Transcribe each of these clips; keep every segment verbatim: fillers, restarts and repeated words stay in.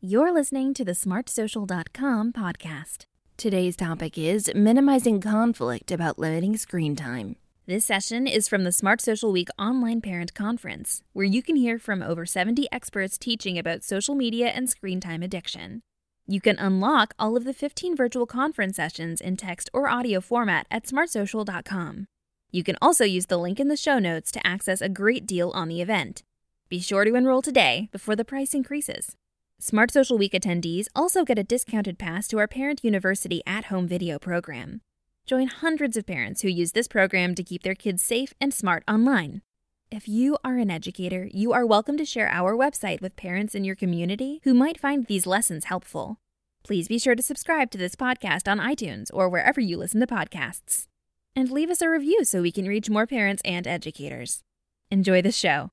You're listening to the smart social dot com podcast. Today's topic is minimizing conflict about limiting screen time. This session is from the Smart Social Week online parent conference, where you can hear from over seventy experts teaching about social media and screen time addiction. You can unlock all of the fifteen virtual conference sessions in text or audio format at smart social dot com. You can also use the link in the show notes to access a great deal on the event. Be sure to enroll today before the price increases. Smart Social Week attendees also get a discounted pass to our Parent University at-home video program. Join hundreds of parents who use this program to keep their kids safe and smart online. If you are an educator, you are welcome to share our website with parents in your community who might find these lessons helpful. Please be sure to subscribe to this podcast on iTunes or wherever you listen to podcasts. And leave us a review so we can reach more parents and educators. Enjoy the show.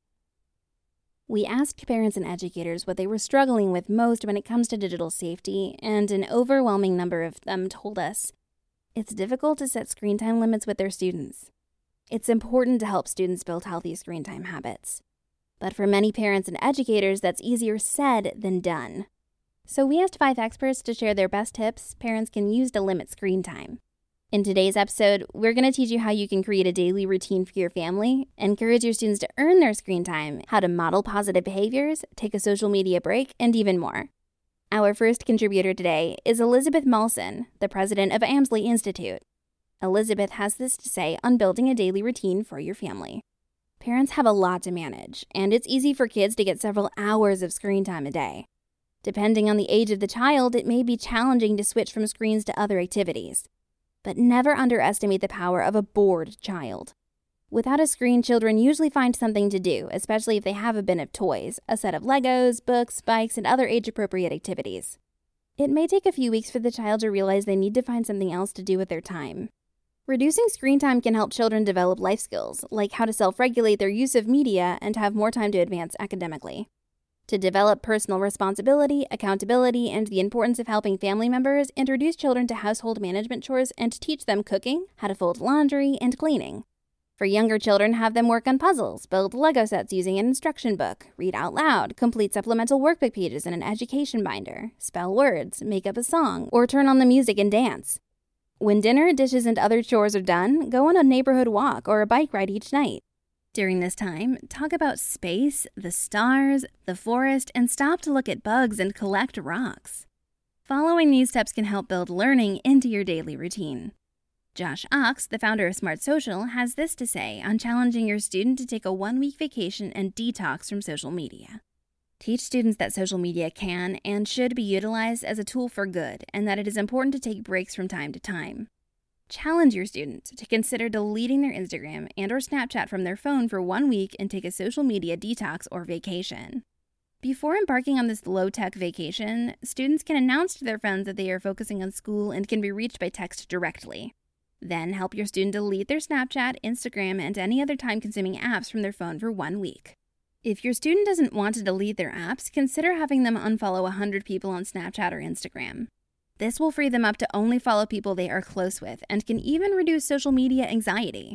We asked parents and educators what they were struggling with most when it comes to digital safety, and an overwhelming number of them told us it's difficult to set screen time limits with their students. It's important to help students build healthy screen time habits. But for many parents and educators, that's easier said than done. So we asked five experts to share their best tips parents can use to limit screen time. In today's episode, we're going to teach you how you can create a daily routine for your family, encourage your students to earn their screen time, how to model positive behaviors, take a social media break, and even more. Our first contributor today is Elizabeth Malson, the president of Amsley Institute. Elizabeth has this to say on building a daily routine for your family. Parents have a lot to manage, and it's easy for kids to get several hours of screen time a day. Depending on the age of the child, it may be challenging to switch from screens to other activities. But never underestimate the power of a bored child. Without a screen, children usually find something to do, especially if they have a bin of toys, a set of Legos, books, bikes, and other age-appropriate activities. It may take a few weeks for the child to realize they need to find something else to do with their time. Reducing screen time can help children develop life skills, like how to self-regulate their use of media and have more time to advance academically. To develop personal responsibility, accountability, and the importance of helping family members, introduce children to household management chores and teach them cooking, how to fold laundry, and cleaning. For younger children, have them work on puzzles, build Lego sets using an instruction book, read out loud, complete supplemental workbook pages in an education binder, spell words, make up a song, or turn on the music and dance. When dinner, dishes, and other chores are done, go on a neighborhood walk or a bike ride each night. During this time, talk about space, the stars, the forest, and stop to look at bugs and collect rocks. Following these steps can help build learning into your daily routine. Josh Ox, the founder of Smart Social, has this to say on challenging your student to take a one-week vacation and detox from social media. Teach students that social media can and should be utilized as a tool for good, and that it is important to take breaks from time to time. Challenge your students to consider deleting their Instagram and or Snapchat from their phone for one week and take a social media detox or vacation. Before embarking on this low-tech vacation, students can announce to their friends that they are focusing on school and can be reached by text directly. Then help your student delete their Snapchat, Instagram, and any other time-consuming apps from their phone for one week. If your student doesn't want to delete their apps, consider having them unfollow one hundred people on Snapchat or Instagram. This will free them up to only follow people they are close with and can even reduce social media anxiety.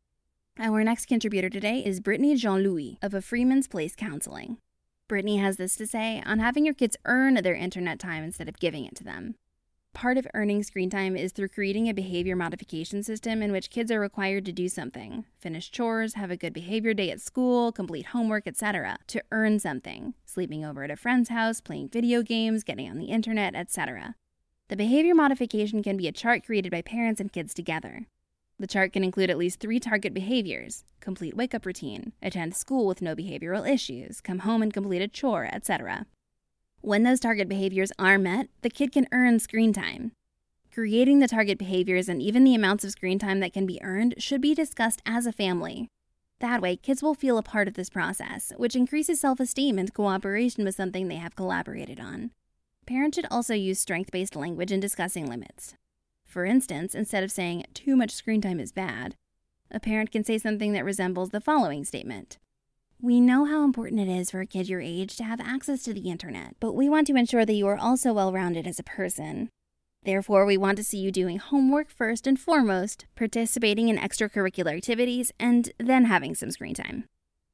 Our next contributor today is Brittany Jean-Louis of a Freeman's Place Counseling. Brittany has this to say on having your kids earn their internet time instead of giving it to them. Part of earning screen time is through creating a behavior modification system in which kids are required to do something, finish chores, have a good behavior day at school, complete homework, et cetera, to earn something, sleeping over at a friend's house, playing video games, getting on the internet, et cetera. The behavior modification can be a chart created by parents and kids together. The chart can include at least three target behaviors: complete wake-up routine, attend school with no behavioral issues, come home and complete a chore, et cetera. When those target behaviors are met, the kid can earn screen time. Creating the target behaviors and even the amounts of screen time that can be earned should be discussed as a family. That way, kids will feel a part of this process, which increases self-esteem and cooperation with something they have collaborated on. Parents should also use strength-based language in discussing limits. For instance, instead of saying, "too much screen time is bad," a parent can say something that resembles the following statement. "We know how important it is for a kid your age to have access to the internet, but we want to ensure that you are also well-rounded as a person. Therefore, we want to see you doing homework first and foremost, participating in extracurricular activities, and then having some screen time."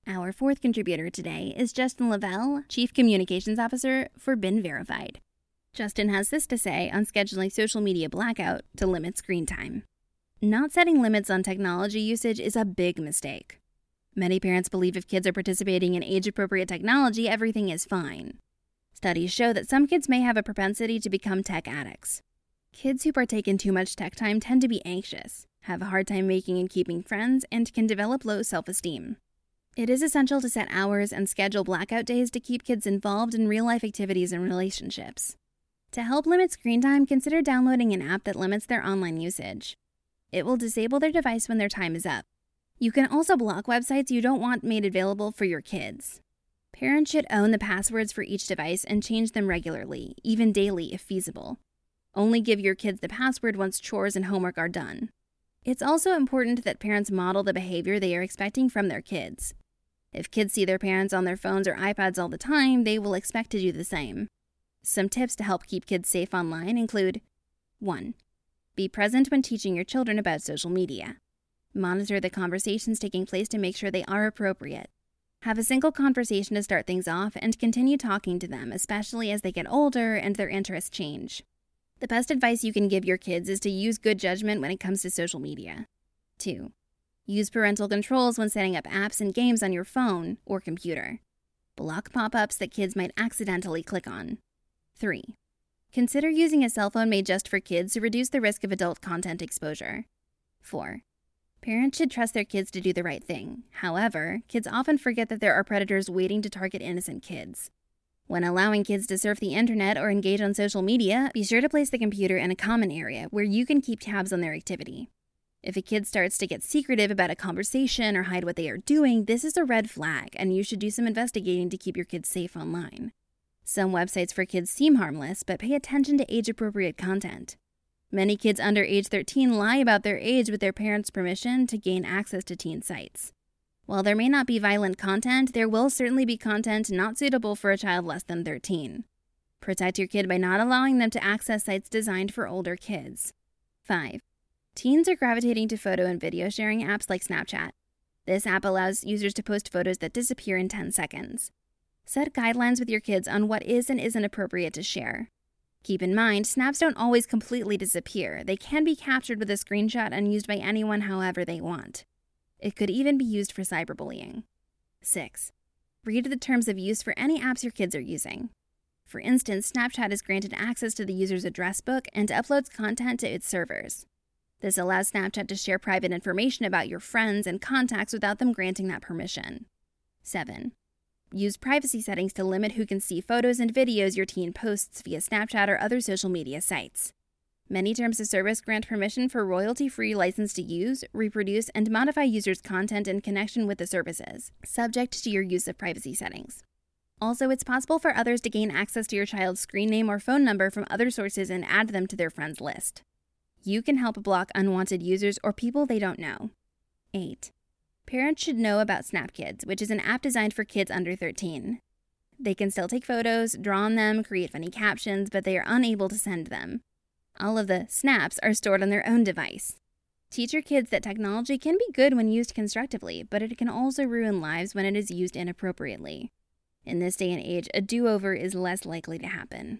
Our fourth contributor today is Justin Lavelle, Chief Communications Officer for Been Verified. Justin has this to say on scheduling social media blackout to limit screen time. Not setting limits on technology usage is a big mistake. Many parents believe if kids are participating in age-appropriate technology, everything is fine. Studies show that some kids may have a propensity to become tech addicts. Kids who partake in too much tech time tend to be anxious, have a hard time making and keeping friends, and can develop low self-esteem. It is essential to set hours and schedule blackout days to keep kids involved in real-life activities and relationships. To help limit screen time, consider downloading an app that limits their online usage. It will disable their device when their time is up. You can also block websites you don't want made available for your kids. Parents should own the passwords for each device and change them regularly, even daily if feasible. Only give your kids the password once chores and homework are done. It's also important that parents model the behavior they are expecting from their kids. If kids see their parents on their phones or iPads all the time, they will expect to do the same. Some tips to help keep kids safe online include: one. Be present when teaching your children about social media. Monitor the conversations taking place to make sure they are appropriate. Have a single conversation to start things off and continue talking to them, especially as they get older and their interests change. The best advice you can give your kids is to use good judgment when it comes to social media. two. Use parental controls when setting up apps and games on your phone or computer. Block pop-ups that kids might accidentally click on. three. Consider using a cell phone made just for kids to reduce the risk of adult content exposure. four. Parents should trust their kids to do the right thing. However, kids often forget that there are predators waiting to target innocent kids. When allowing kids to surf the internet or engage on social media, be sure to place the computer in a common area where you can keep tabs on their activity. If a kid starts to get secretive about a conversation or hide what they are doing, this is a red flag, and you should do some investigating to keep your kids safe online. Some websites for kids seem harmless, but pay attention to age-appropriate content. Many kids under age thirteen lie about their age with their parents' permission to gain access to teen sites. While there may not be violent content, there will certainly be content not suitable for a child less than thirteen. Protect your kid by not allowing them to access sites designed for older kids. five. Teens are gravitating to photo and video sharing apps like Snapchat. This app allows users to post photos that disappear in ten seconds. Set guidelines with your kids on what is and isn't appropriate to share. Keep in mind, snaps don't always completely disappear. They can be captured with a screenshot and used by anyone however they want. It could even be used for cyberbullying. six. Read the terms of use for any apps your kids are using. For instance, Snapchat is granted access to the user's address book and uploads content to its servers. This allows Snapchat to share private information about your friends and contacts without them granting that permission. seven. Use privacy settings to limit who can see photos and videos your teen posts via Snapchat or other social media sites. Many terms of service grant permission for royalty-free license to use, reproduce, and modify users' content in connection with the services, subject to your use of privacy settings. Also, it's possible for others to gain access to your child's screen name or phone number from other sources and add them to their friends list. You can help block unwanted users or people they don't know. eight. Parents should know about SnapKids, which is an app designed for kids under thirteen. They can still take photos, draw on them, create funny captions, but they are unable to send them. All of the snaps are stored on their own device. Teach your kids that technology can be good when used constructively, but it can also ruin lives when it is used inappropriately. In this day and age, a do-over is less likely to happen.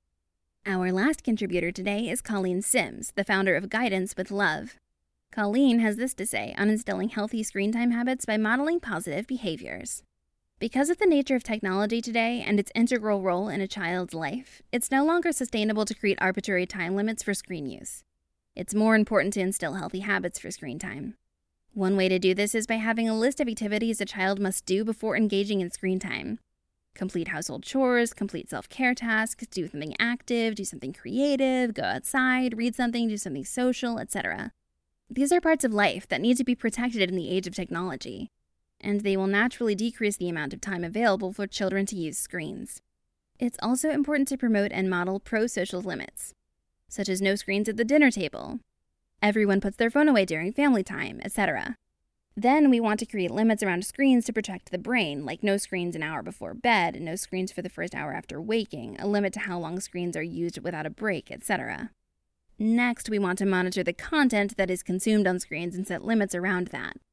Our last contributor today is Colleen Sims, the founder of Guidance with Love. Colleen has this to say on instilling healthy screen time habits by modeling positive behaviors. Because of the nature of technology today and its integral role in a child's life, it's no longer sustainable to create arbitrary time limits for screen use. It's more important to instill healthy habits for screen time. One way to do this is by having a list of activities a child must do before engaging in screen time. Complete household chores, complete self-care tasks, do something active, do something creative, go outside, read something, do something social, et cetera. These are parts of life that need to be protected in the age of technology, and they will naturally decrease the amount of time available for children to use screens. It's also important to promote and model pro-social limits, such as no screens at the dinner table, everyone puts their phone away during family time, et cetera. Then we want to create limits around screens to protect the brain, like no screens an hour before bed, no screens for the first hour after waking, a limit to how long screens are used without a break, et cetera. Next, we want to monitor the content that is consumed on screens and set limits around that.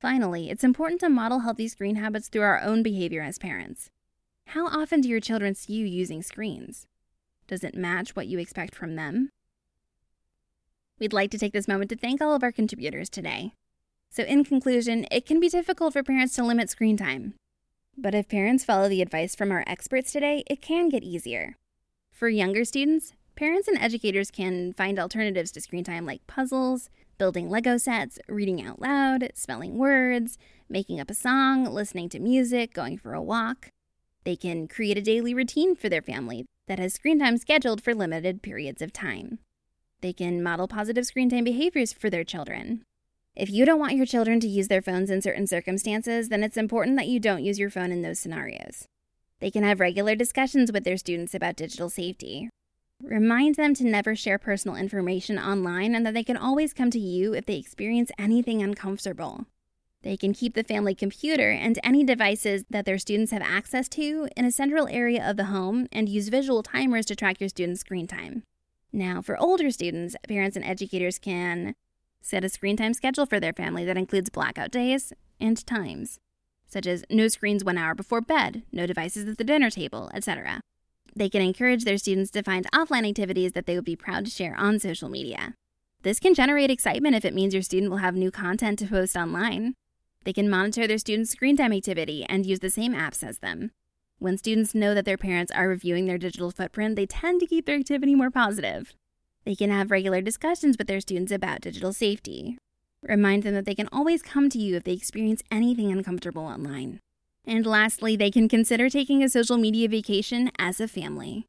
Finally, it's important to model healthy screen habits through our own behavior as parents. How often do your children see you using screens? Does it match what you expect from them? We'd like to take this moment to thank all of our contributors today. So in conclusion, it can be difficult for parents to limit screen time. But if parents follow the advice from our experts today, it can get easier. For younger students, parents and educators can find alternatives to screen time like puzzles, building Lego sets, reading out loud, spelling words, making up a song, listening to music, going for a walk. They can create a daily routine for their family that has screen time scheduled for limited periods of time. They can model positive screen time behaviors for their children. If you don't want your children to use their phones in certain circumstances, then it's important that you don't use your phone in those scenarios. They can have regular discussions with their students about digital safety. Remind them to never share personal information online and that they can always come to you if they experience anything uncomfortable. They can keep the family computer and any devices that their students have access to in a central area of the home and use visual timers to track your students' screen time. Now, for older students, parents and educators can set a screen time schedule for their family that includes blackout days and times, such as no screens one hour before bed, no devices at the dinner table, et cetera. They can encourage their students to find offline activities that they would be proud to share on social media. This can generate excitement if it means your student will have new content to post online. They can monitor their students' screen time activity and use the same apps as them. When students know that their parents are reviewing their digital footprint, they tend to keep their activity more positive. They can have regular discussions with their students about digital safety. Remind them that they can always come to you if they experience anything uncomfortable online. And lastly, they can consider taking a social media vacation as a family.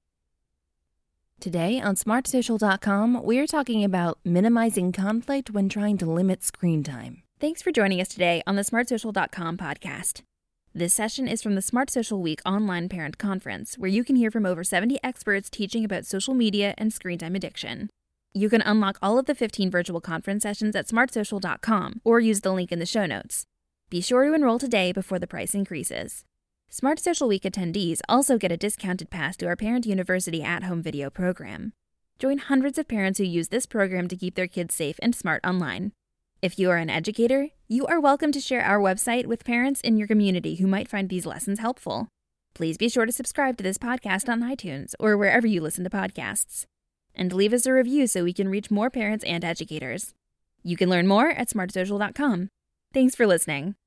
Today on smart social dot com, we're talking about minimizing conflict when trying to limit screen time. Thanks for joining us today on the smart social dot com podcast. This session is from the Smart Social Week online parent conference, where you can hear from over seventy experts teaching about social media and screen time addiction. You can unlock all of the fifteen virtual conference sessions at smart social dot com or use the link in the show notes. Be sure to enroll today before the price increases. Smart Social Week attendees also get a discounted pass to our Parent University at-home video program. Join hundreds of parents who use this program to keep their kids safe and smart online. If you are an educator, you are welcome to share our website with parents in your community who might find these lessons helpful. Please be sure to subscribe to this podcast on iTunes or wherever you listen to podcasts. And leave us a review so we can reach more parents and educators. You can learn more at smart social dot com. Thanks for listening.